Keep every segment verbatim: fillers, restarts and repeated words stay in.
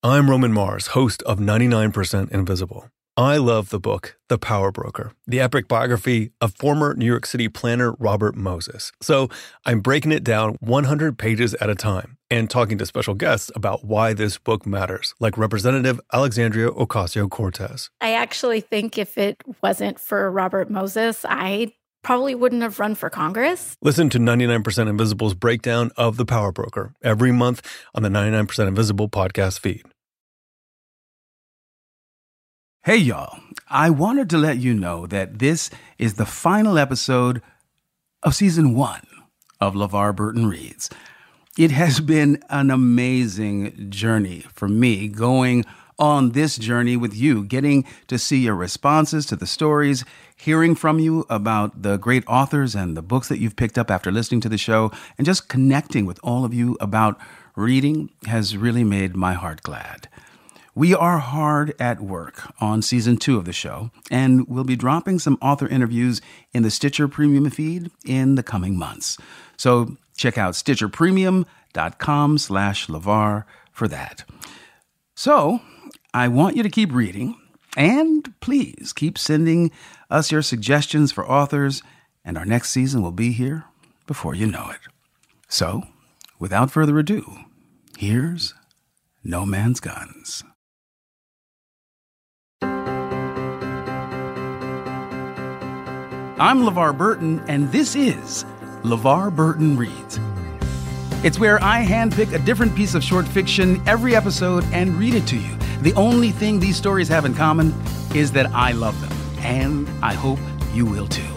I'm Roman Mars, host of ninety-nine percent Invisible. I love the book, The Power Broker, the epic biography of former New York City planner Robert Moses. So I'm breaking it down one hundred pages at a time and talking to special guests about why this book matters, like Representative Alexandria Ocasio-Cortez. I actually think if it wasn't for Robert Moses, I probably wouldn't have run for Congress. Listen to ninety-nine percent Invisible's breakdown of The Power Broker every month on the ninety-nine percent Invisible podcast feed. Hey, y'all. I wanted to let you know that this is the final episode of season one of LeVar Burton Reads. It has been an amazing journey for me going on this journey with you, getting to see your responses to the stories, hearing from you about the great authors and the books that you've picked up after listening to the show, and just connecting with all of you about reading has really made my heart glad. We are hard at work on season two of the show, and we'll be dropping some author interviews in the Stitcher Premium feed in the coming months. So check out stitcherpremium.com slash LeVar for that. So I want you to keep reading, and please keep sending us your suggestions for authors, and our next season will be here before you know it. So, without further ado, here's No Man's Guns. I'm LeVar Burton, and this is LeVar Burton Reads. It's where I handpick a different piece of short fiction every episode and read it to you. The only thing these stories have in common is that I love them, and I hope you will too.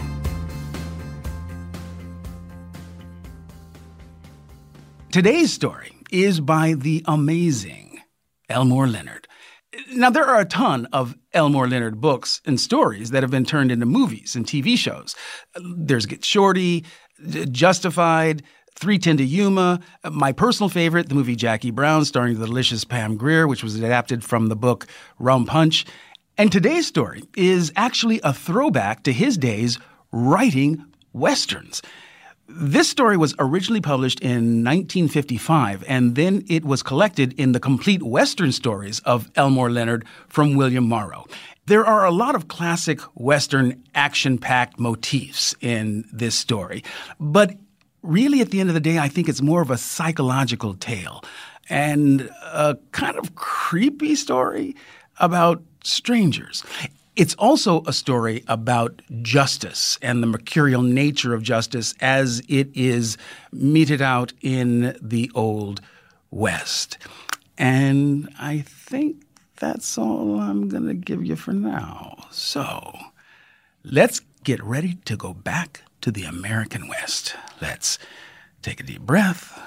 Today's story is by the amazing Elmore Leonard. Now, there are a ton of Elmore Leonard books and stories that have been turned into movies and T V shows. There's Get Shorty, Justified, three ten to Yuma. My personal favorite, the movie Jackie Brown, starring the delicious Pam Grier, which was adapted from the book Rum Punch. And today's story is actually a throwback to his days writing Westerns. This story was originally published in nineteen fifty-five, and then it was collected in the Complete Western Stories of Elmore Leonard from William Morrow. There are a lot of classic Western action-packed motifs in this story, but really at the end of the day, I think it's more of a psychological tale and a kind of creepy story about strangers. It's also a story about justice and the mercurial nature of justice as it is meted out in the Old West. And I think that's all I'm going to give you for now. So let's get ready to go back to the American West. Let's take a deep breath.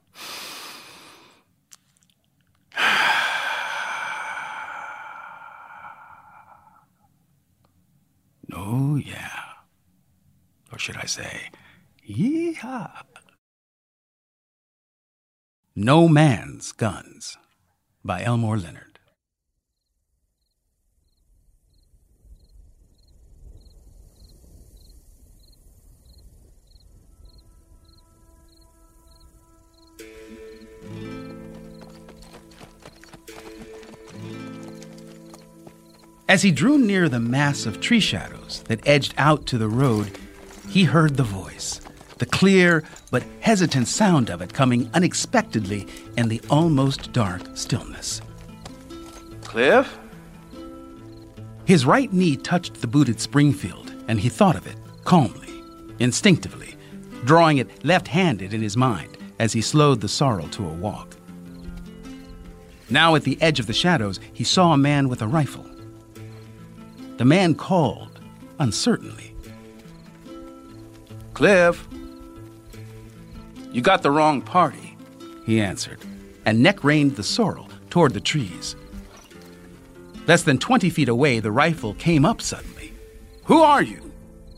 Oh, yeah. Or should I say, yeehaw. No Man's Guns by Elmore Leonard. As he drew near the mass of tree shadows that edged out to the road, he heard the voice, the clear but hesitant sound of it coming unexpectedly in the almost dark stillness. Cliff? His right knee touched the booted Springfield, and he thought of it calmly, instinctively, drawing it left-handed in his mind as he slowed the sorrel to a walk. Now at the edge of the shadows, he saw a man with a rifle. The man called, uncertainly. Cliff? You got the wrong party, he answered, and neck-reined the sorrel toward the trees. Less than twenty feet away, the rifle came up suddenly. Who are you?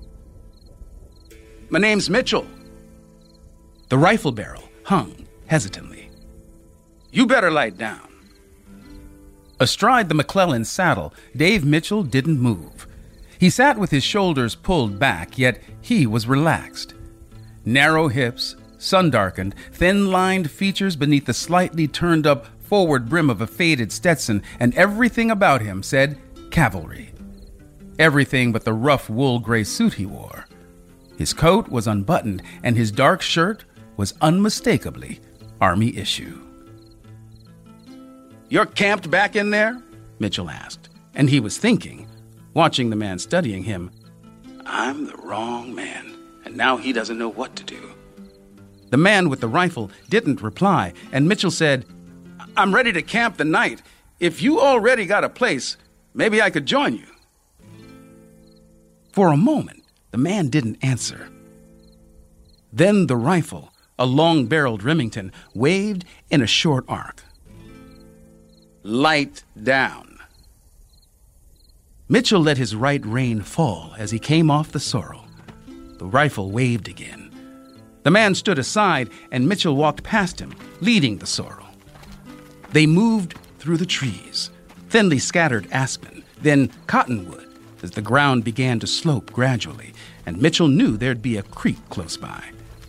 My name's Mitchell. The rifle barrel hung hesitantly. You better lie down. Astride the McClellan saddle, Dave Mitchell didn't move. He sat with his shoulders pulled back, yet he was relaxed. Narrow hips, sun-darkened, thin-lined features beneath the slightly turned-up forward brim of a faded Stetson, and everything about him said cavalry. Everything but the rough wool gray suit he wore. His coat was unbuttoned, and his dark shirt was unmistakably Army issue. "You're camped back in there?" Mitchell asked, and he was thinking, watching the man studying him, "I'm the wrong man, and now he doesn't know what to do." The man with the rifle didn't reply, and Mitchell said, "I'm ready to camp the night. If you already got a place, maybe I could join you." For a moment, the man didn't answer. Then the rifle, a long-barreled Remington, waved in a short arc. "Light down." Mitchell let his right rein fall as he came off the sorrel. The rifle waved again. The man stood aside, and Mitchell walked past him, leading the sorrel. They moved through the trees, thinly scattered aspen, then cottonwood, as the ground began to slope gradually, and Mitchell knew there'd be a creek close by.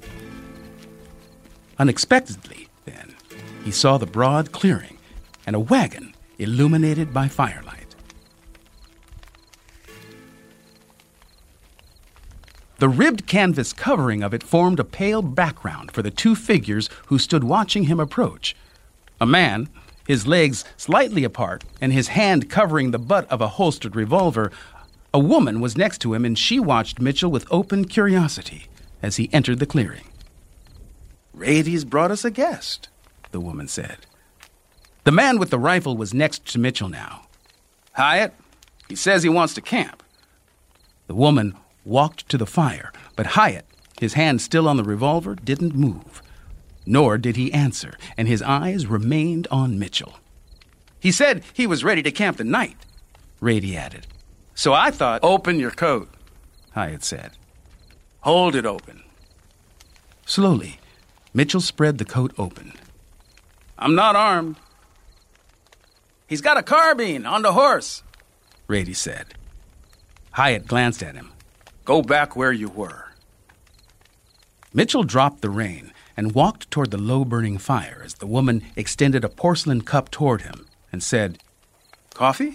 Unexpectedly, then, he saw the broad clearing and a wagon illuminated by firelight. The ribbed canvas covering of it formed a pale background for the two figures who stood watching him approach. A man, his legs slightly apart and his hand covering the butt of a holstered revolver. A woman was next to him, and she watched Mitchell with open curiosity as he entered the clearing. "Rady's brought us a guest," the woman said. The man with the rifle was next to Mitchell now. "Hyatt, he says he wants to camp." The woman walked to the fire, but Hyatt, his hand still on the revolver, didn't move. Nor did he answer, and his eyes remained on Mitchell. "He said he was ready to camp the night," Rady added. "So I thought—" "Open your coat," Hyatt said. "Hold it open." Slowly, Mitchell spread the coat open. "I'm not armed." "He's got a carbine on the horse," Rady said. Hyatt glanced at him. "Go back where you were." Mitchell dropped the rein and walked toward the low-burning fire as the woman extended a porcelain cup toward him and said, "Coffee?"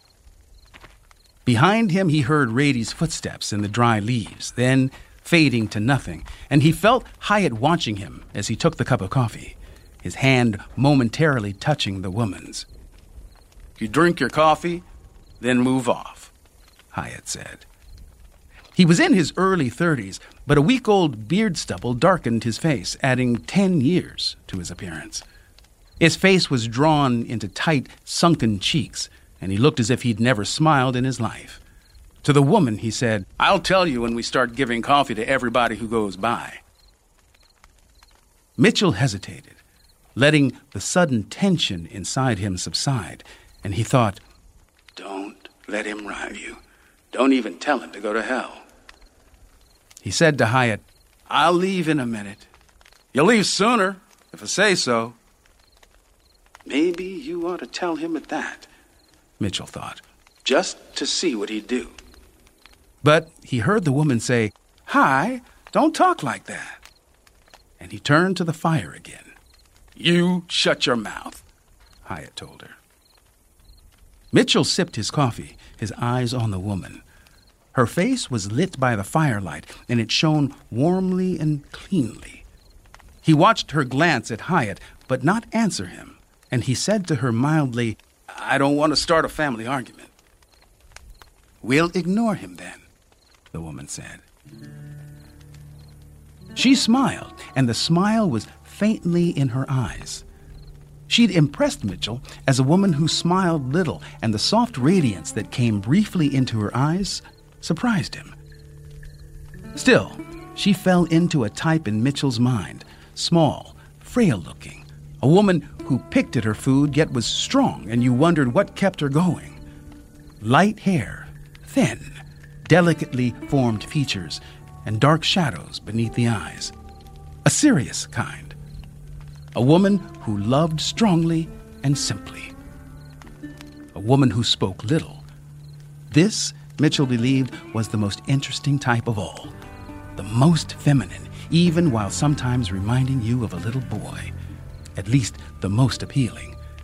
Behind him, he heard Rady's footsteps in the dry leaves, then fading to nothing, and he felt Hyatt watching him as he took the cup of coffee, his hand momentarily touching the woman's. "You drink your coffee, then move off," Hyatt said. He was in his early thirties, but a week-old beard stubble darkened his face, adding ten years to his appearance. His face was drawn into tight, sunken cheeks, and he looked as if he'd never smiled in his life. To the woman, he said, "I'll tell you when we start giving coffee to everybody who goes by." Mitchell hesitated, letting the sudden tension inside him subside, and he thought, "Don't let him rile you. Don't even tell him to go to hell." He said to Hyatt, "I'll leave in a minute." "You'll leave sooner, if I say so." "Maybe you ought to tell him at that," Mitchell thought, "just to see what he'd do." But he heard the woman say, "Hi, don't talk like that." And he turned to the fire again. "You shut your mouth," Hyatt told her. Mitchell sipped his coffee, his eyes on the woman. Her face was lit by the firelight, and it shone warmly and cleanly. He watched her glance at Hyatt, but not answer him, and he said to her mildly, "I don't want to start a family argument." "We'll ignore him then," the woman said. She smiled, and the smile was faintly in her eyes. She'd impressed Mitchell as a woman who smiled little, and the soft radiance that came briefly into her eyes surprised him. Still, she fell into a type in Mitchell's mind, small, frail-looking, a woman who picked at her food yet was strong, and you wondered what kept her going. Light hair, thin, delicately formed features, and dark shadows beneath the eyes. A serious kind. A woman who loved strongly and simply. A woman who spoke little. This, Mitchell believed, was the most interesting type of all. The most feminine, even while sometimes reminding you of a little boy. At least the most appealing.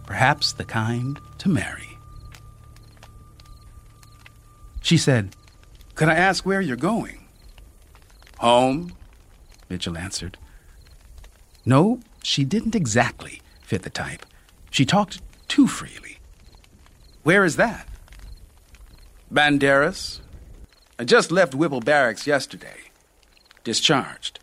perhaps the kind to marry. She said, "Could I ask where you're going?" "Home," Mitchell answered. No, she didn't exactly fit the type. She talked too freely. "Where is that?" "Banderas. I just left Whipple Barracks yesterday. Discharged."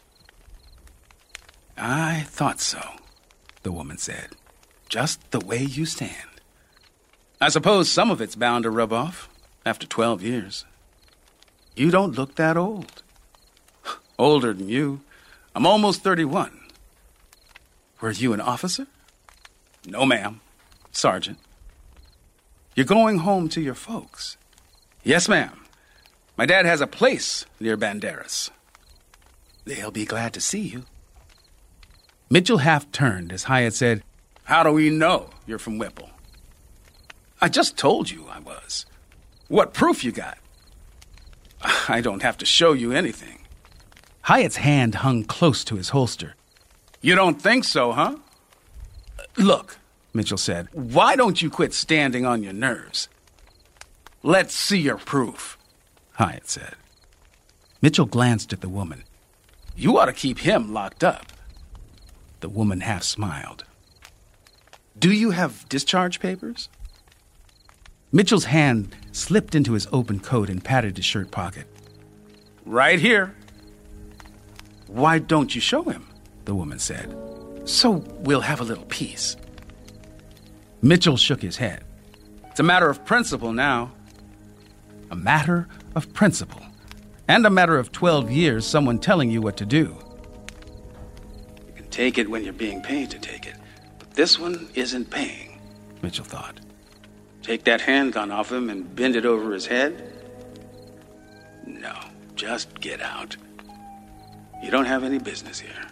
"I thought so," the woman said. "Just the way you stand. I suppose some of it's bound to rub off after twelve years. You don't look that old." "Older than you. I'm almost thirty-one. Were you an officer?" "No, ma'am. Sergeant." "You're going home to your folks?" "Yes, ma'am. My dad has a place near Banderas." "They'll be glad to see you." Mitchell half turned as Hyatt said, "How do we know you're from Whipple?" "I just told you I was. What proof you got?" "I don't have to show you anything." Hyatt's hand hung close to his holster. "You don't think so, huh?" "Look," Mitchell said, "why don't you quit standing on your nerves?" "Let's see your proof," Hyatt said. Mitchell glanced at the woman. "You ought to keep him locked up." The woman half smiled. "Do you have discharge papers?" Mitchell's hand slipped into his open coat and patted his shirt pocket. "Right here." "Why don't you show him?" the woman said. "So we'll have a little peace." Mitchell shook his head. "It's a matter of principle now." A matter of principle. And a matter of twelve years someone telling you what to do. You can take it when you're being paid to take it, but this one isn't paying, Mitchell thought. Take that handgun off him and bend it over his head? No, just get out. You don't have any business here.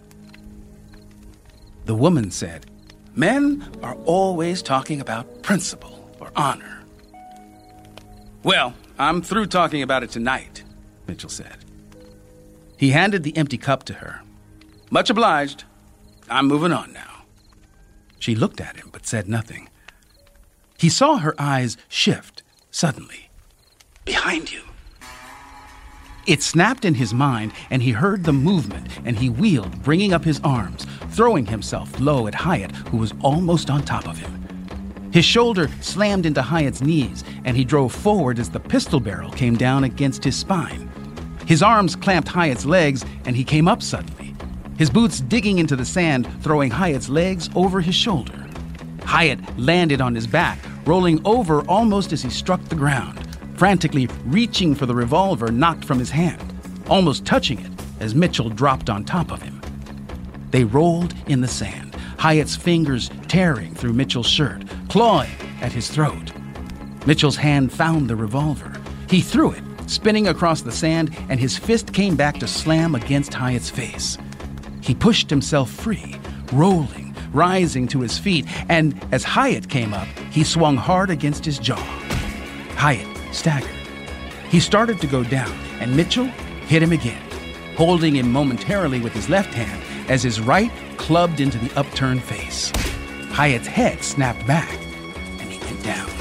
The woman said, "Men are always talking about principle or honor." "Well, I'm through talking about it tonight," Mitchell said. He handed the empty cup to her. "Much obliged. I'm moving on now." She looked at him but said nothing. He saw her eyes shift suddenly. "Behind you." It snapped in his mind, and he heard the movement, and he wheeled, bringing up his arms, throwing himself low at Hyatt, who was almost on top of him. His shoulder slammed into Hyatt's knees, and he drove forward as the pistol barrel came down against his spine. His arms clamped Hyatt's legs, and he came up suddenly, his boots digging into the sand, throwing Hyatt's legs over his shoulder. Hyatt landed on his back, rolling over almost as he struck the ground, frantically reaching for the revolver knocked from his hand, almost touching it as Mitchell dropped on top of him. They rolled in the sand, Hyatt's fingers tearing through Mitchell's shirt, clawing at his throat. Mitchell's hand found the revolver. He threw it, spinning across the sand, and his fist came back to slam against Hyatt's face. He pushed himself free, rolling, rising to his feet, and as Hyatt came up, he swung hard against his jaw. Hyatt staggered. He started to go down, and Mitchell hit him again, holding him momentarily with his left hand as his right clubbed into the upturned face. Hyatt's head snapped back, and he went down.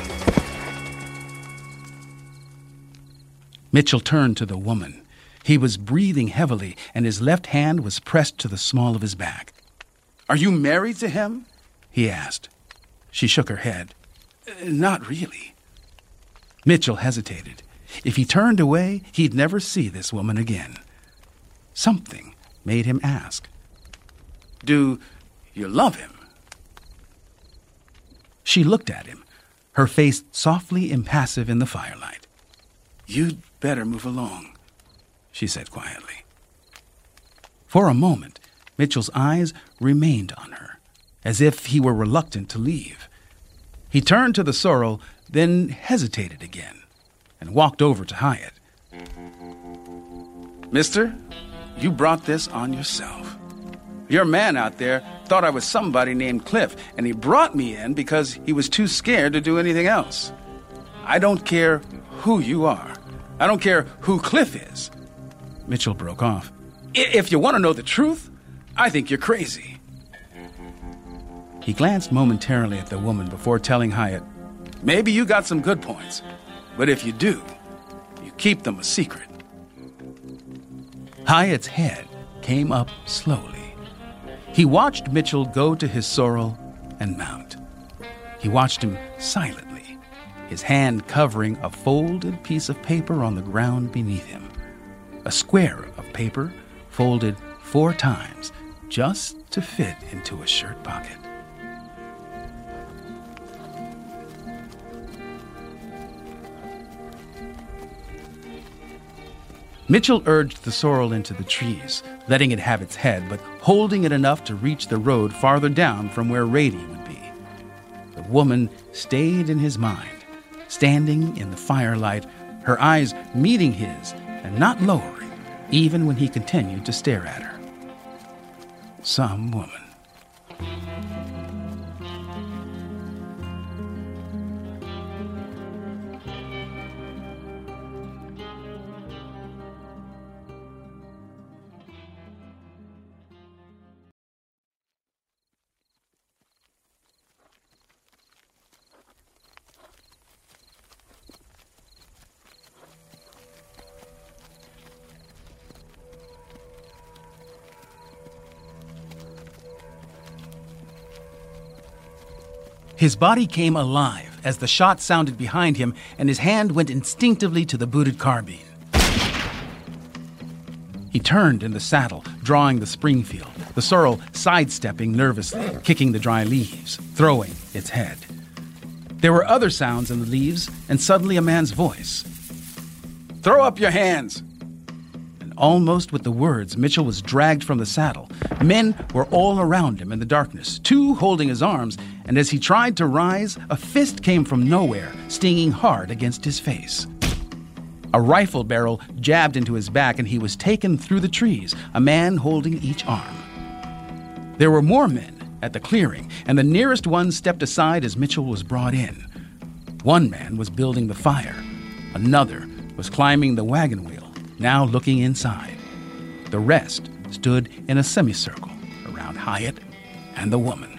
Mitchell turned to the woman. He was breathing heavily, and his left hand was pressed to the small of his back. "Are you married to him?" he asked. She shook her head. "Not really." Mitchell hesitated. If he turned away, he'd never see this woman again. Something made him ask, "Do you love him?" She looked at him, her face softly impassive in the firelight. "You'd better move along," she said quietly. For a moment, Mitchell's eyes remained on her, as if he were reluctant to leave. He turned to the sorrel, then hesitated again, and walked over to Hyatt. "Mister, you brought this on yourself. Your man out there thought I was somebody named Cliff, and he brought me in because he was too scared to do anything else. I don't care who you are. I don't care who Cliff is." Mitchell broke off. "If you want to know the truth, I think you're crazy." He glanced momentarily at the woman before telling Hyatt, "Maybe you got some good points, but if you do, you keep them a secret." Hyatt's head came up slowly. He watched Mitchell go to his sorrel and mount. He watched him silently, his hand covering a folded piece of paper on the ground beneath him. A square of paper folded four times just to fit into a shirt pocket. Mitchell urged the sorrel into the trees, letting it have its head, but holding it enough to reach the road farther down from where Rady would be. The woman stayed in his mind, standing in the firelight, her eyes meeting his and not lowering, even when he continued to stare at her. Some woman. His body came alive as the shot sounded behind him and his hand went instinctively to the booted carbine. He turned in the saddle, drawing the Springfield, the sorrel sidestepping nervously, kicking the dry leaves, throwing its head. There were other sounds in the leaves, and suddenly a man's voice. "Throw up your hands!" And almost with the words, Mitchell was dragged from the saddle. Men were all around him in the darkness, two holding his arms, and as he tried to rise, a fist came from nowhere, stinging hard against his face. A rifle barrel jabbed into his back, and he was taken through the trees, a man holding each arm. There were more men at the clearing, and the nearest one stepped aside as Mitchell was brought in. One man was building the fire. Another was climbing the wagon wheel, now looking inside. The rest stood in a semicircle around Hyatt and the woman.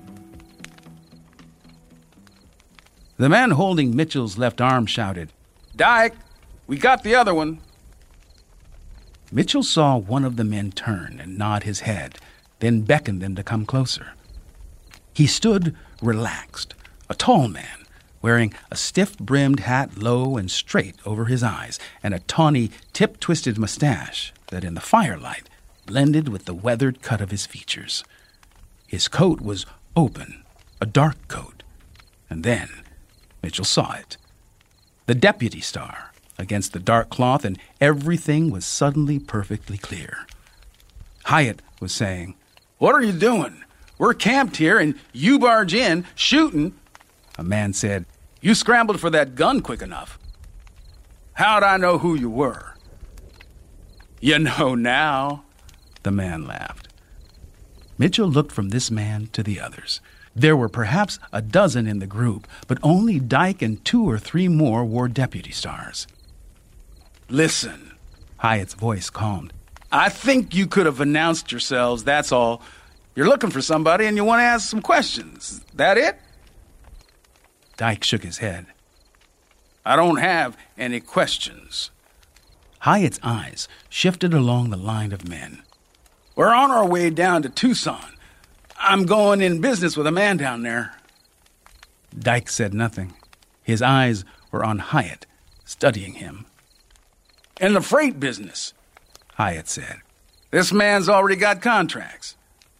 The man holding Mitchell's left arm shouted, "Dyke, we got the other one." Mitchell saw one of the men turn and nod his head, then beckoned them to come closer. He stood relaxed, a tall man, wearing a stiff-brimmed hat low and straight over his eyes, and a tawny, tip-twisted mustache that in the firelight blended with the weathered cut of his features. His coat was open, a dark coat, and then Mitchell saw it. The deputy star against the dark cloth, and everything was suddenly perfectly clear. Hyatt was saying, "What are you doing? We're camped here, and you barge in, shooting." A man said, "You scrambled for that gun quick enough." "How'd I know who you were?" "You know now," the man laughed. Mitchell looked from this man to the others. There were perhaps a dozen in the group, but only Dyke and two or three more wore deputy stars. "Listen," Hyatt's voice calmed. "I think you could have announced yourselves, that's all. You're looking for somebody and you want to ask some questions. That it?" Dyke shook his head. "I don't have any questions." Hyatt's eyes shifted along the line of men. "We're on our way down to Tucson. I'm going in business with a man down there." Dyke said nothing. His eyes were on Hyatt, studying him. "In the freight business," Hyatt said. "This man's already got contracts."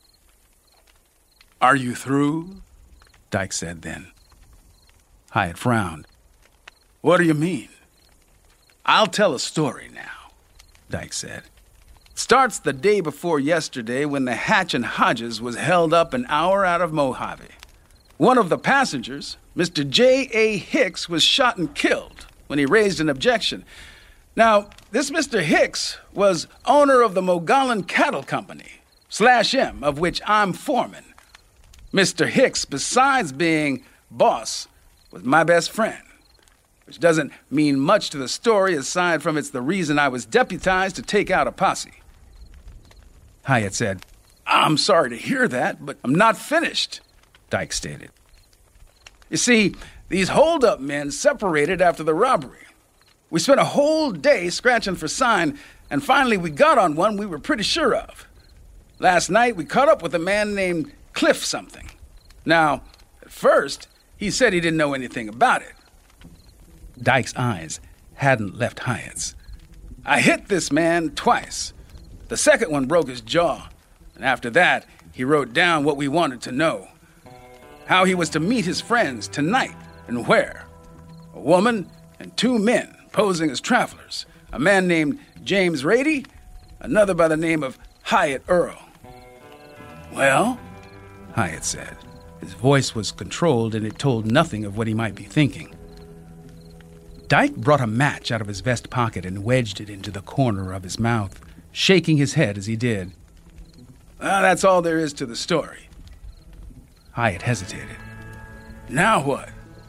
"Are you through?" Dyke said then. Hyatt frowned. "What do you mean?" "I'll tell a story now," Dyke said. "Starts the day before yesterday when the Hatch and Hodges was held up an hour out of Mojave. One of the passengers, Mister J A Hicks, was shot and killed when he raised an objection. Now, this Mister Hicks was owner of the Mogollon Cattle Company, slash M, of which I'm foreman. Mister Hicks, besides being boss, was my best friend, which doesn't mean much to the story aside from it's the reason I was deputized to take out a posse." Hyatt said, "I'm sorry to hear that, but I'm not finished." Dyke stated. You see, these hold-up men separated after the robbery. We spent a whole day scratching for sign, and finally we got on one we were pretty sure of. Last night we caught up with a man named Cliff something. Now, at first, he said he didn't know anything about it. Dyke's eyes hadn't left Hyatt's. I hit this man twice. The second one broke his jaw, and after that, he wrote down what we wanted to know. How he was to meet his friends tonight and where. A woman and two men posing as travelers. A man named James Rady, another by the name of Hyatt Earl. Well, Hyatt said. His voice was controlled and it told nothing of what he might be thinking. Dyke brought a match out of his vest pocket and wedged it into the corner of his mouth, shaking his head as he did. Well, that's all there is to the story. Hyatt hesitated. Now what?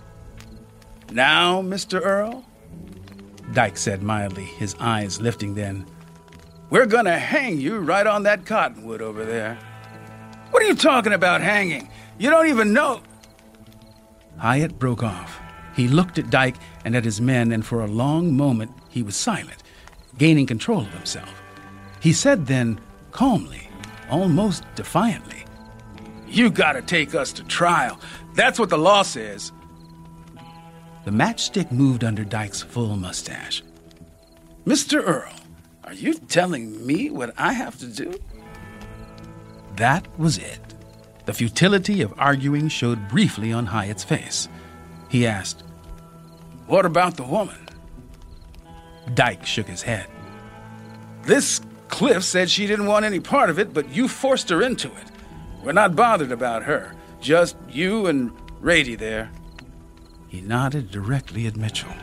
Now, Mister Earl? Dyke said mildly, his eyes lifting then. We're gonna hang you right on that cottonwood over there. What are you talking about hanging? You don't even know. Hyatt broke off. He looked at Dyke and at his men, and for a long moment he was silent, gaining control of himself. He said then, calmly, almost defiantly, You gotta take us to trial. That's what the law says. The matchstick moved under Dyke's full mustache. Mister Earl, are you telling me what I have to do? That was it. The futility of arguing showed briefly on Hyatt's face. He asked, What about the woman? Dyke shook his head. This Cliff said she didn't want any part of it, but you forced her into it. We're not bothered about her. Just you and Rady there. He nodded directly at Mitchell.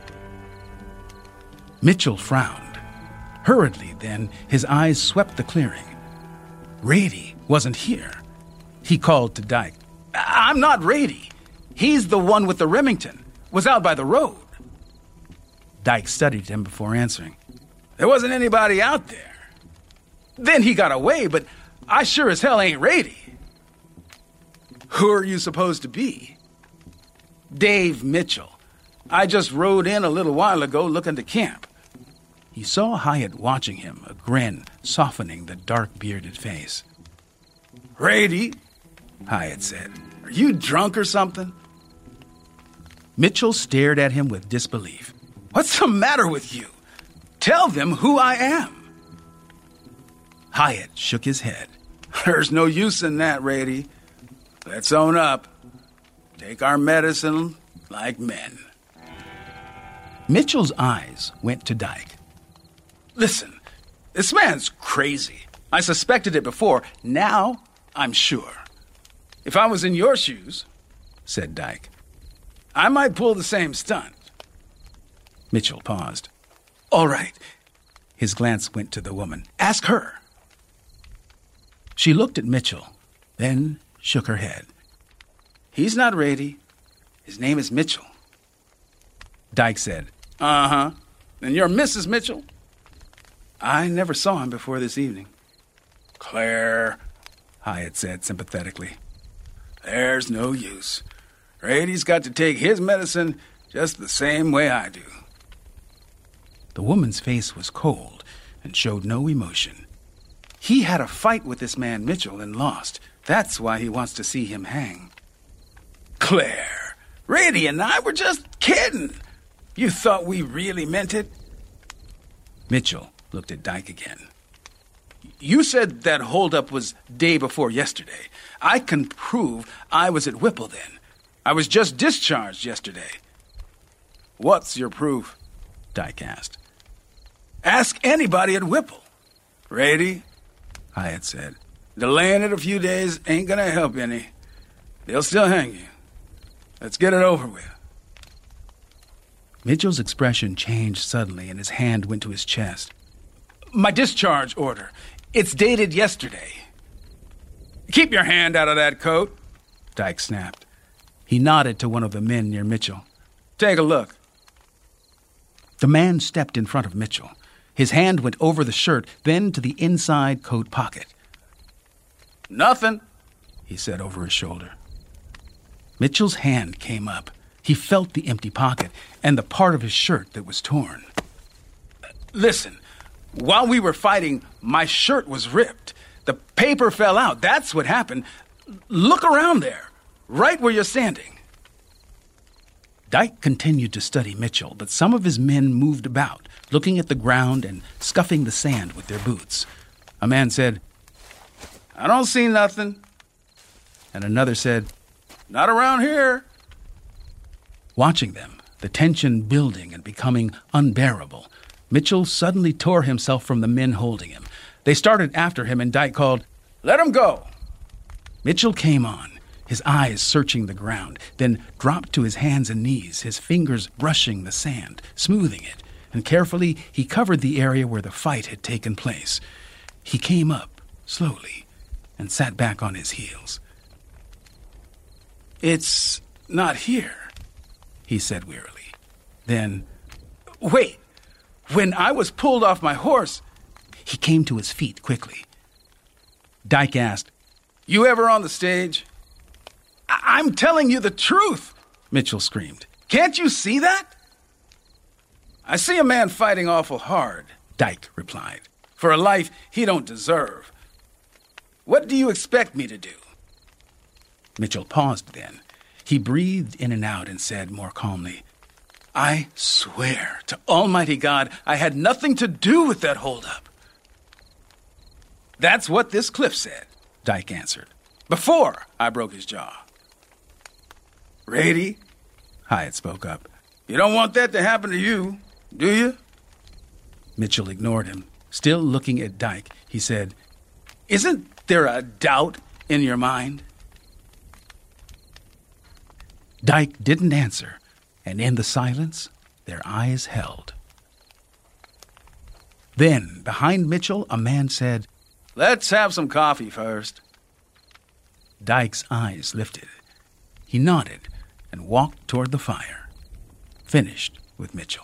Mitchell frowned. Hurriedly, then, his eyes swept the clearing. Rady wasn't here. He called to Dyke. I'm not Rady. He's the one with the Remington. Was out by the road. Dyke studied him before answering. There wasn't anybody out there. Then he got away, but I sure as hell ain't Rady. Who are you supposed to be? Dave Mitchell. I just rode in a little while ago looking to camp. He saw Hyatt watching him, a grin softening the dark-bearded face. Rady, Hyatt said, are you drunk or something? Mitchell stared at him with disbelief. What's the matter with you? Tell them who I am. Hyatt shook his head. There's no use in that, Rady. Let's own up. Take our medicine like men. Mitchell's eyes went to Dyke. Listen, this man's crazy. I suspected it before. Now I'm sure. If I was in your shoes, said Dyke, I might pull the same stunt. Mitchell paused. All right. His glance went to the woman. Ask her. She looked at Mitchell, then shook her head. He's not Rady. His name is Mitchell. Dyke said, Uh-huh. And you're Missus Mitchell? I never saw him before this evening. Claire, Hyatt said sympathetically. There's no use. Rady's got to take his medicine just the same way I do. The woman's face was cold and showed no emotion. He had a fight with this man Mitchell and lost. That's why he wants to see him hang. Claire, Rady and I were just kidding. You thought we really meant it? Mitchell looked at Dyke again. You said that holdup was day before yesterday. I can prove I was at Whipple then. I was just discharged yesterday. What's your proof? Dyke asked. Ask anybody at Whipple. Rady, Hyatt said, delaying it a few days ain't gonna help any. They'll still hang you. Let's get it over with. Mitchell's expression changed suddenly and his hand went to his chest. My discharge order. It's dated yesterday. Keep your hand out of that coat, Dyke snapped. He nodded to one of the men near Mitchell. Take a look. The man stepped in front of Mitchell. His hand went over the shirt, then to the inside coat pocket. Nothing, he said over his shoulder. Mitchell's hand came up. He felt the empty pocket and the part of his shirt that was torn. Listen, while we were fighting, my shirt was ripped. The paper fell out. That's what happened. Look around there, right where you're standing. Dyke continued to study Mitchell, but some of his men moved about, looking at the ground and scuffing the sand with their boots. A man said, "I don't see nothing." And another said, "Not around here." Watching them, the tension building and becoming unbearable, Mitchell suddenly tore himself from the men holding him. They started after him, and Dyke called, "Let him go." Mitchell came on, his eyes searching the ground, then dropped to his hands and knees, his fingers brushing the sand, smoothing it, and carefully he covered the area where the fight had taken place. He came up, slowly, and sat back on his heels. "It's not here," he said wearily. Then, "Wait, when I was pulled off my horse..." He came to his feet quickly. Dyke asked, "You ever on the stage?" I- I'm telling you the truth," Mitchell screamed. "Can't you see that?" "I see a man fighting awful hard," Dyke replied, "for a life he don't deserve. What do you expect me to do?" Mitchell paused then. He breathed in and out and said more calmly, "I swear to Almighty God I had nothing to do with that holdup." "That's what this cliff said," Dyke answered, "before I broke his jaw." "Rady," Hyatt spoke up, "you don't want that to happen to you, do you?" Mitchell ignored him. Still looking at Dyke, he said, "Isn't there a doubt in your mind?" Dyke didn't answer, and in the silence, their eyes held. Then, behind Mitchell, a man said, "Let's have some coffee first." Dyke's eyes lifted. He nodded and walked toward the fire, finished with Mitchell.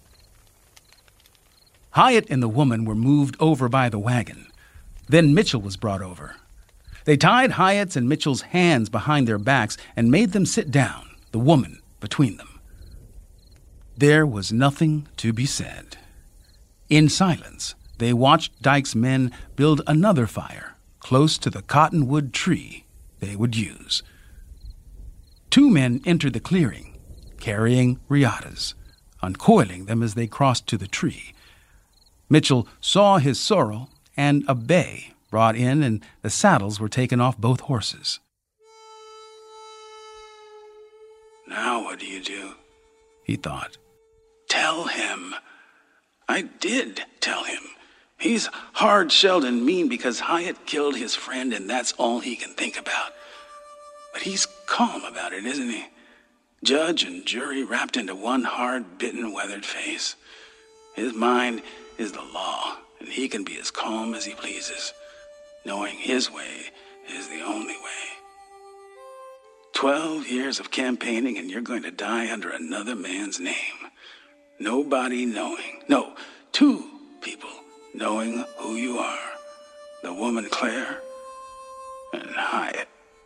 Hyatt and the woman were moved over by the wagon. Then Mitchell was brought over. They tied Hyatt's and Mitchell's hands behind their backs and made them sit down, the woman between them. There was nothing to be said. In silence, they watched Dyke's men build another fire close to the cottonwood tree they would use. Two men entered the clearing, carrying riatas, uncoiling them as they crossed to the tree. Mitchell saw his sorrel and a bay brought in, and the saddles were taken off both horses. "Now what do you do?" he thought. "Tell him." I did tell him. He's hard-shelled and mean because Hyatt killed his friend, and that's all he can think about. But he's calm about it, isn't he? Judge and jury wrapped into one hard-bitten, weathered face. His mind is the law, and he can be as calm as he pleases, knowing his way is the only way. Twelve years of campaigning, and you're going to die under another man's name. Nobody knowing, no, two people knowing who you are. The woman Claire and Hyatt.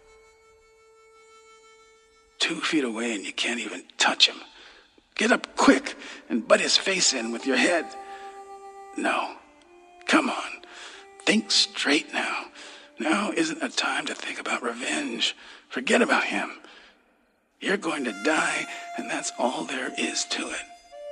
Two feet away and you can't even touch him. Get up quick and butt his face in with your head. No, come on, think straight now. Now isn't a time to think about revenge. Forget about him. You're going to die, and that's all there is to it.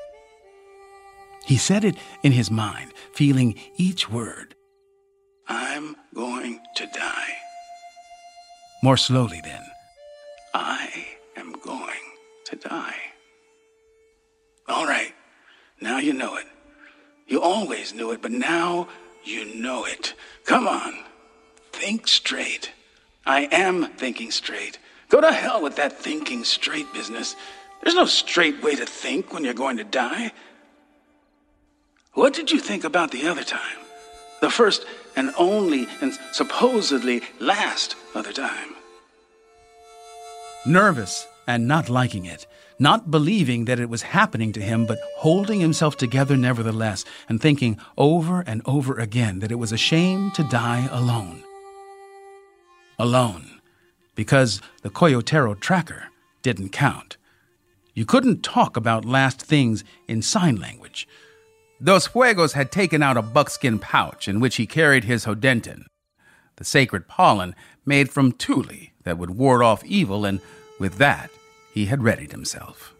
He said it in his mind, feeling each word. I'm going to die. More slowly then. I am going to die. All right, now you know it. You always knew it, but now you know it. Come on, think straight. I am thinking straight. Go to hell with that thinking straight business. There's no straight way to think when you're going to die. What did you think about the other time? The first and only and supposedly last other time? Nervous and not liking it, not believing that it was happening to him, but holding himself together nevertheless, and thinking over and over again that it was a shame to die alone. Alone, because the Coyotero tracker didn't count. You couldn't talk about last things in sign language. Dos Fuegos had taken out a buckskin pouch in which he carried his Hodenten, the sacred pollen made from tule that would ward off evil, and with that, he had readied himself.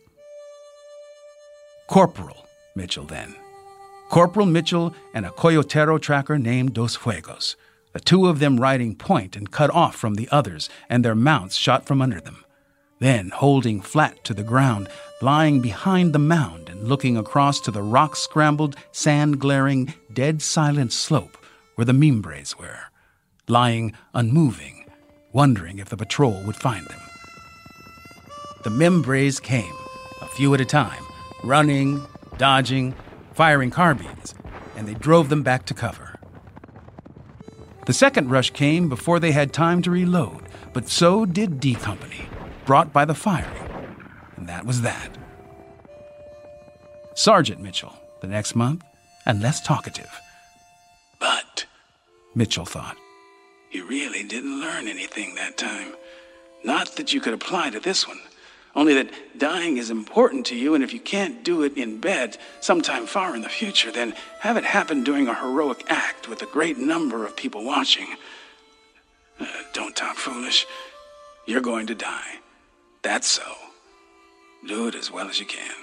Corporal Mitchell, then. Corporal Mitchell and a Coyotero tracker named Dos Fuegos, the two of them riding point and cut off from the others, and their mounts shot from under them. Then, holding flat to the ground, lying behind the mound and looking across to the rock-scrambled, sand-glaring, dead-silent slope where the Mimbres were, lying unmoving, wondering if the patrol would find them. The Mimbres came, a few at a time, running, dodging, firing carbines, and they drove them back to cover. The second rush came before they had time to reload, but so did D Company, brought by the firing, and that was that. Sergeant Mitchell, the next month, and less talkative. But, Mitchell thought, you really didn't learn anything that time. Not that you could apply to this one, only that dying is important to you, and if you can't do it in bed sometime far in the future, then have it happen during a heroic act with a great number of people watching. Uh, don't talk foolish. You're going to die. That's so. Do it as well as you can.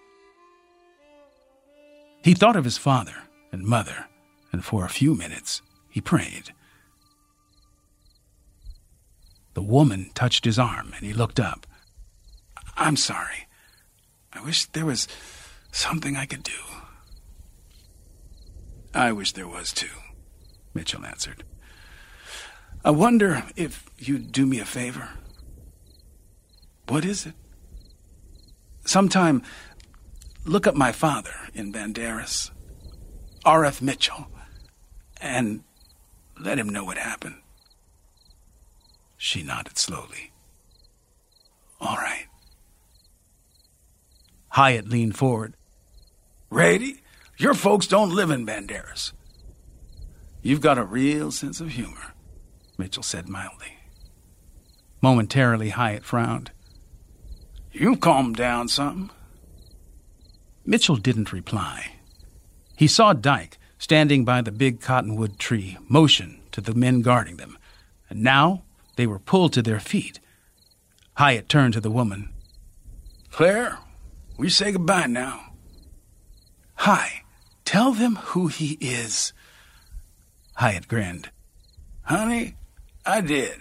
He thought of his father and mother, and for a few minutes he prayed. The woman touched his arm, and he looked up. I'm sorry. I wish there was something I could do. I wish there was, too, Mitchell answered. I wonder if you'd do me a favor. What is it? Sometime look up my father in Banderas, R F Mitchell, and let him know what happened. She nodded slowly. All right. Hyatt leaned forward. Rady, your folks don't live in Banderas. You've got a real sense of humor, Mitchell said mildly. Momentarily, Hyatt frowned. You've calmed down something. Mitchell didn't reply. He saw Dyke standing by the big cottonwood tree, motion to the men guarding them, and now they were pulled to their feet. Hyatt turned to the woman. Claire, we say goodbye now. Hi, tell them who he is. Hyatt grinned. Honey, I did.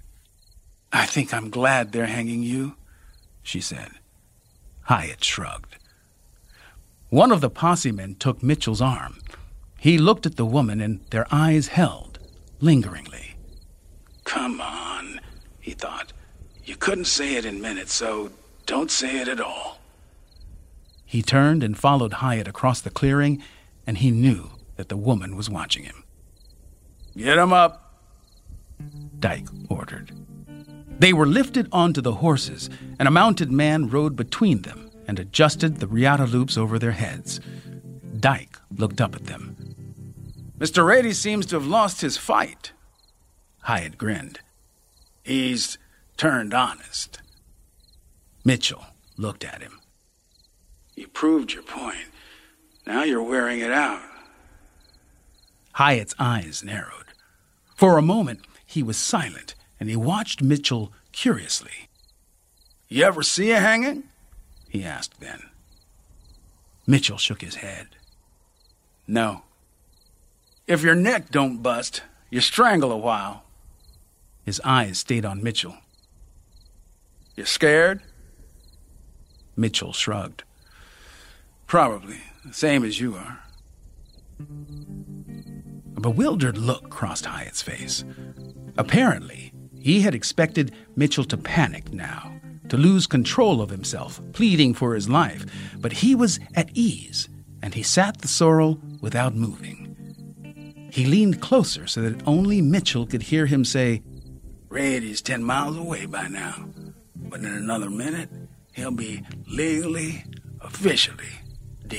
I think I'm glad they're hanging you, she said. Hyatt shrugged. One of the posse men took Mitchell's arm. He looked at the woman, and their eyes held, lingeringly. Come on, he thought. You couldn't say it in minutes, so don't say it at all. He turned and followed Hyatt across the clearing, and he knew that the woman was watching him. Get him up, Dyke ordered. They were lifted onto the horses, and a mounted man rode between them and adjusted the riata loops over their heads. Dyke looked up at them. Mister Rady seems to have lost his fight. Hyatt grinned. He's turned honest. Mitchell looked at him. You proved your point. Now you're wearing it out. Hyatt's eyes narrowed. For a moment, he was silent, and he watched Mitchell curiously. You ever see a hanging? He asked then. Mitchell shook his head. No. If your neck don't bust, you strangle a while. His eyes stayed on Mitchell. You scared? Mitchell shrugged. Probably, same as you are. A bewildered look crossed Hyatt's face. Apparently, he had expected Mitchell to panic now, to lose control of himself, pleading for his life. But he was at ease, and he sat the sorrel without moving. He leaned closer so that only Mitchell could hear him say, Rady's ten miles away by now, but in another minute, he'll be legally, officially dead.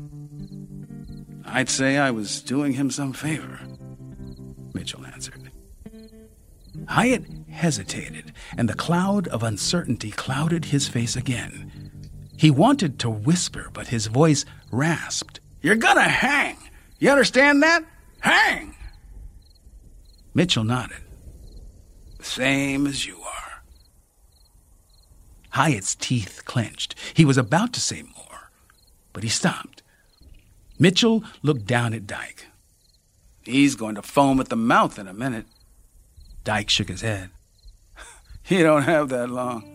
I'd say I was doing him some favor, Mitchell answered. Hyatt hesitated, and the cloud of uncertainty clouded his face again. He wanted to whisper, but his voice rasped. "You're gonna hang! You understand that? Hang!" Mitchell nodded. "Same as you are." Hyatt's teeth clenched. He was about to say more, but he stopped. Mitchell looked down at Dyke. "He's going to foam at the mouth in a minute." Dyke shook his head. "You don't have that long."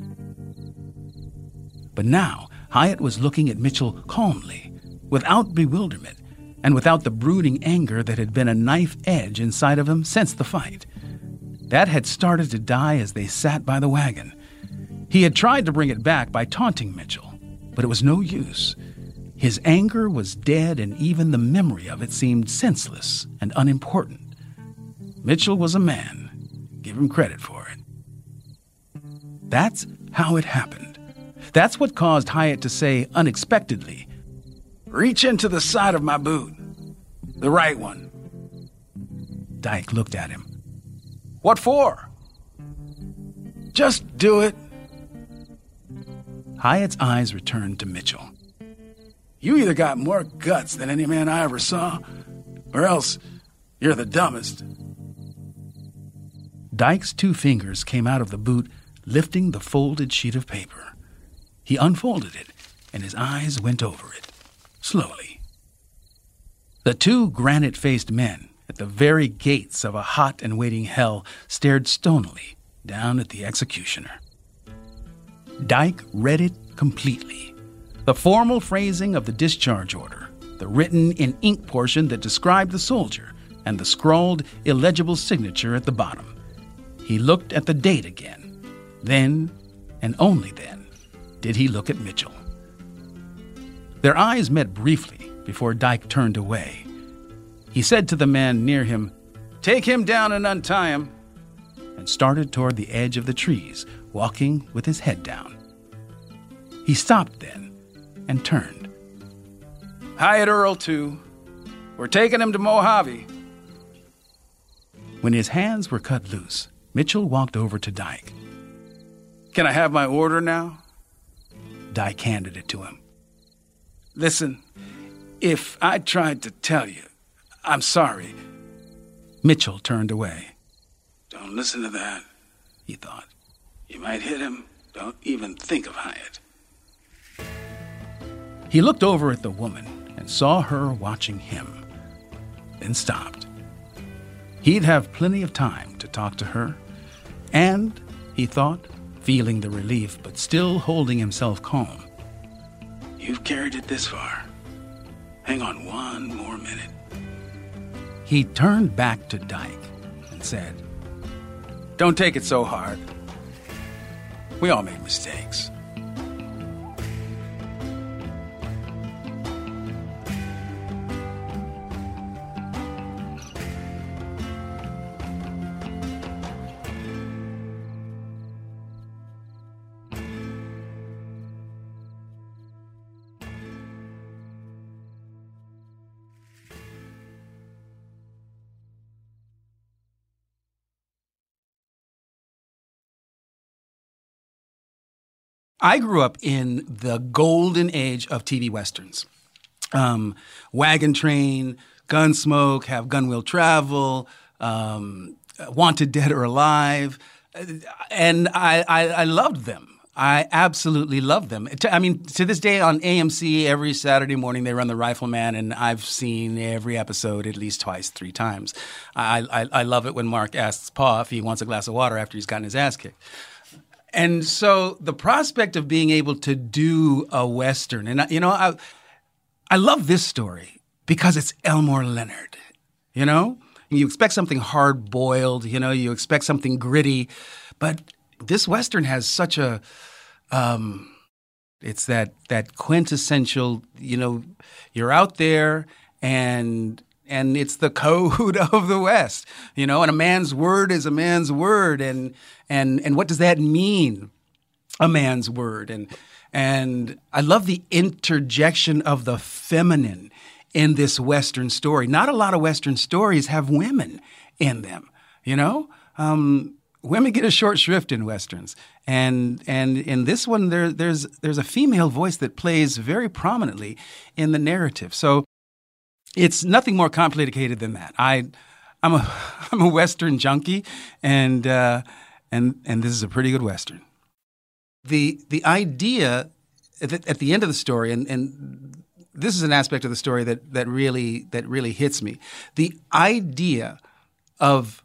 But now, Hyatt was looking at Mitchell calmly, without bewilderment, and without the brooding anger that had been a knife edge inside of him since the fight. That had started to die as they sat by the wagon. He had tried to bring it back by taunting Mitchell, but it was no use. His anger was dead, and even the memory of it seemed senseless and unimportant. Mitchell was a man. Give him credit for it. That's how it happened. That's what caused Hyatt to say unexpectedly, "Reach into the side of my boot. The right one." Dyke looked at him. "What for?" "Just do it." Hyatt's eyes returned to Mitchell. "You either got more guts than any man I ever saw, or else you're the dumbest." Dyke's two fingers came out of the boot, lifting the folded sheet of paper. He unfolded it, and his eyes went over it, slowly. The two granite-faced men, at the very gates of a hot and waiting hell, stared stonily down at the executioner. Dyke read it completely. The formal phrasing of the discharge order, the written in ink portion that described the soldier, and the scrawled, illegible signature at the bottom. He looked at the date again. Then, and only then, did he look at Mitchell. Their eyes met briefly before Dyke turned away. He said to the man near him, "Take him down and untie him," and started toward the edge of the trees, walking with his head down. He stopped then and turned. "Hyatt Earl, too. We're taking him to Mojave." When his hands were cut loose, Mitchell walked over to Dyke. "Can I have my order now?" Dyke handed it to him. "Listen, if I tried to tell you, I'm sorry." Mitchell turned away. "Don't listen to that," he thought. "You might hit him. Don't even think of Hyatt." He looked over at the woman and saw her watching him, then stopped. He'd have plenty of time to talk to her, and, he thought, feeling the relief but still holding himself calm, "You've carried it this far. Hang on one more minute." He turned back to Dyke and said, "Don't take it so hard. We all make mistakes." I grew up in the golden age of T V Westerns. Um, Wagon Train, Gunsmoke, Have Gun Will Travel, um, Wanted Dead or Alive. And I, I, I loved them. I absolutely loved them. I mean, to this day on A M C, every Saturday morning they run The Rifleman, and I've seen every episode at least twice, three times. I, I, I love it when Mark asks Pa if he wants a glass of water after he's gotten his ass kicked. And so the prospect of being able to do a Western, and, you know, I, I love this story because it's Elmore Leonard, you know? You expect something hard-boiled, you know, you expect something gritty, but this Western has such a, um, it's that, that quintessential, you know, you're out there and... And it's the code of the West, you know, and a man's word is a man's word. And and and what does that mean, a man's word? And and I love the interjection of the feminine in this Western story. Not a lot of Western stories have women in them, you know. Um, women get a short shrift in Westerns. And and in this one, there, there's there's a female voice that plays very prominently in the narrative. So it's nothing more complicated than that. I, I'm a I'm a Western junkie, and uh, and and this is a pretty good Western. The the idea at the, at the end of the story, and, and this is an aspect of the story that that really that really hits me. The idea of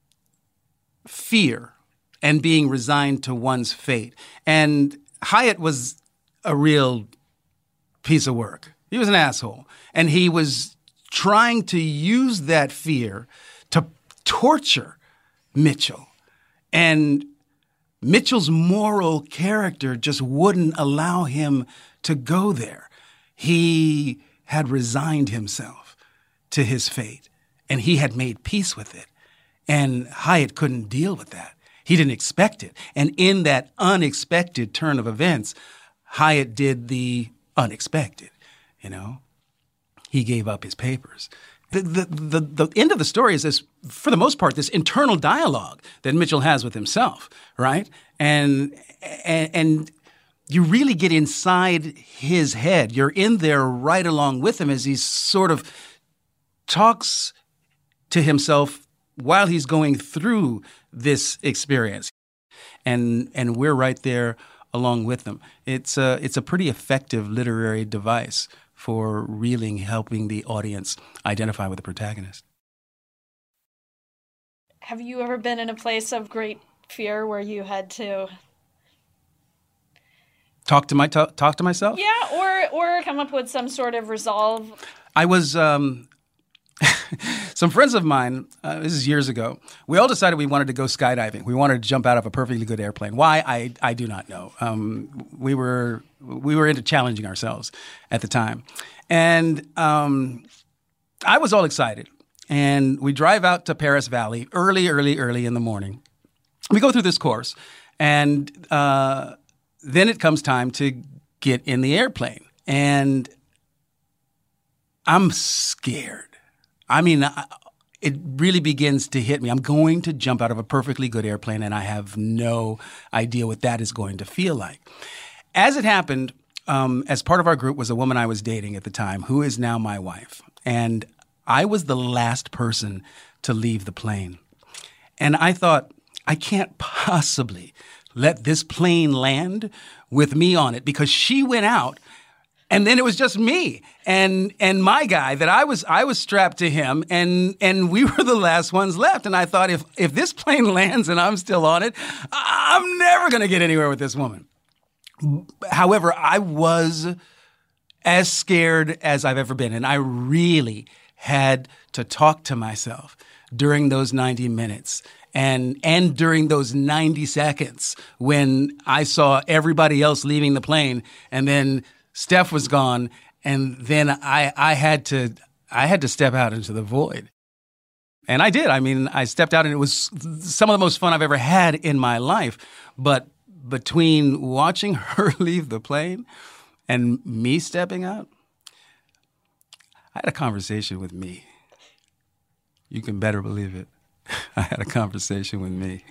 fear and being resigned to one's fate. And Hyatt was a real piece of work. He was an asshole. And he was trying to use that fear to torture Mitchell. And Mitchell's moral character just wouldn't allow him to go there. He had resigned himself to his fate, and he had made peace with it. And Hyatt couldn't deal with that. He didn't expect it. And in that unexpected turn of events, Hyatt did the unexpected, you know. He gave up his papers. The, the, the, the end of the story is this, for the most part, this internal dialogue that Mitchell has with himself, right? And, and, and you really get inside his head. You're in there right along with him as he sort of talks to himself while he's going through this experience. And and we're right there along with them. It's a, it's a pretty effective literary device for really helping the audience identify with the protagonist. Have you ever been in a place of great fear where you had to talk to my talk, talk to myself? Yeah, or or come up with some sort of resolve? I was um some friends of mine, uh, this is years ago, we all decided we wanted to go skydiving. We wanted to jump out of a perfectly good airplane. Why? I, I do not know. Um, we were we were into challenging ourselves at the time. And um, I was all excited. And we drive out to Paris Valley early, early, early in the morning. We go through this course. And uh, then it comes time to get in the airplane. And I'm scared. I mean, it really begins to hit me. I'm going to jump out of a perfectly good airplane, and I have no idea what that is going to feel like. As it happened, um, as part of our group was a woman I was dating at the time, who is now my wife. And I was the last person to leave the plane. And I thought, I can't possibly let this plane land with me on it, because she went out. And then it was just me and and my guy that I was I was strapped to him, and and we were the last ones left. And I thought, if if this plane lands and I'm still on it, I'm never going to get anywhere with this woman. However, I was as scared as I've ever been, and I really had to talk to myself during those ninety minutes. And and during those ninety seconds when I saw everybody else leaving the plane, and then Steph was gone, and then I, I had to I had to step out into the void. And I did. I mean, I stepped out, and it was some of the most fun I've ever had in my life. But between watching her leave the plane and me stepping out, I had a conversation with me. You can better believe it. I had a conversation with me.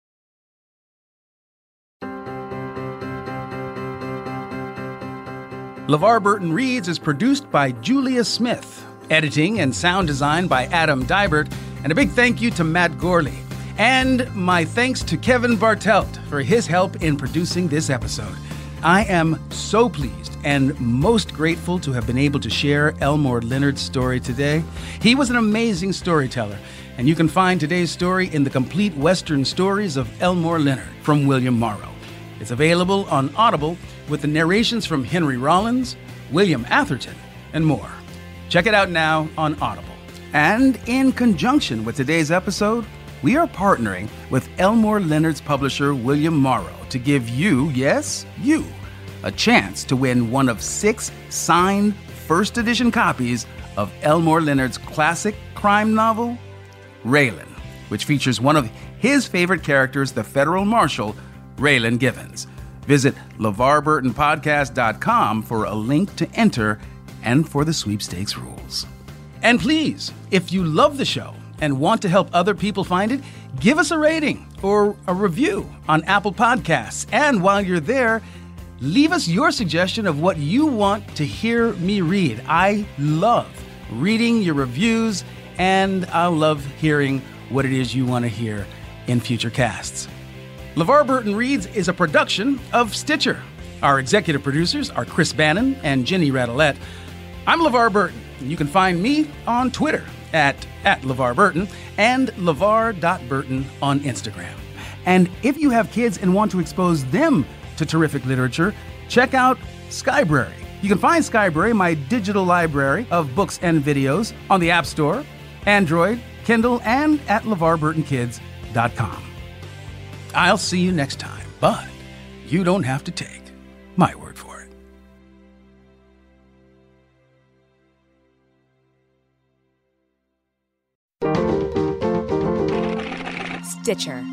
LeVar Burton Reads is produced by Julia Smith. Editing and sound design by Adam Dybert. And a big thank you to Matt Gorley. And my thanks to Kevin Bartelt for his help in producing this episode. I am so pleased and most grateful to have been able to share Elmore Leonard's story today. He was an amazing storyteller, and you can find today's story in the Complete Western Stories of Elmore Leonard from William Morrow. It's available on Audible with the narrations from Henry Rollins, William Atherton, and more. Check it out now on Audible. And in conjunction with today's episode, we are partnering with Elmore Leonard's publisher, William Morrow, to give you, yes, you, a chance to win one of six signed first edition copies of Elmore Leonard's classic crime novel, Raylan, which features one of his favorite characters, the federal marshal, Raylan Givens. Visit LeVar Burton Podcast dot com for a link to enter and for the sweepstakes rules. And please, if you love the show and want to help other people find it, give us a rating or a review on Apple Podcasts. And while you're there, leave us your suggestion of what you want to hear me read. I love reading your reviews, and I love hearing what it is you want to hear in future casts. LeVar Burton Reads is a production of Stitcher. Our executive producers are Chris Bannon and Jenny Radillette. I'm LeVar Burton. You can find me on Twitter at, at LeVar Burton and levar dot burton on Instagram. And if you have kids and want to expose them to terrific literature, check out Skybrary. You can find Skybrary, my digital library of books and videos, on the App Store, Android, Kindle, and at levar burton kids dot com. I'll see you next time, but you don't have to take my word for it. Stitcher.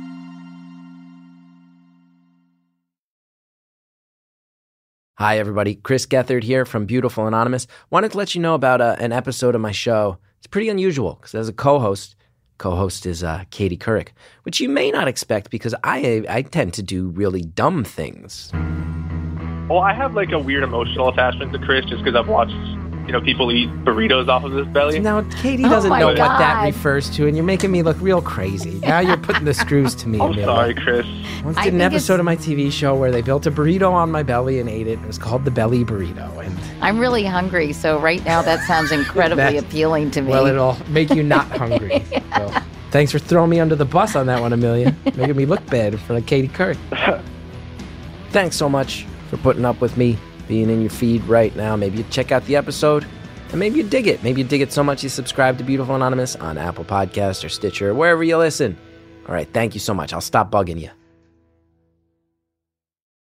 Hi, everybody. Chris Gethard here from Beautiful Anonymous. Wanted to let you know about uh, an episode of my show. It's pretty unusual because as a co-host, co-host is uh, Katie Couric, which you may not expect because I I tend to do really dumb things. Well, I have like a weird emotional attachment to Chris just because I've watched, you know, people eat burritos off of his belly. Now, Katie doesn't Oh my know what that God. refers to, and you're making me look real crazy. Now you're putting the screws to me. I'm Amelia. sorry, Chris. I once I did an think episode it's- of my T V show where they built a burrito on my belly and ate it. It was called the Belly Burrito. And I'm really hungry, so right now that sounds incredibly That- appealing to me. well, it'll make you not hungry. So, thanks for throwing me under the bus on that one, Amelia. Making me look bad in front of Katie Couric. Thanks so much for putting up with me being in your feed right now. Maybe you check out the episode, and maybe you dig it. Maybe you dig it so much you subscribe to Beautiful Anonymous on Apple Podcasts or Stitcher or wherever you listen. All right, thank you so much. I'll stop bugging you.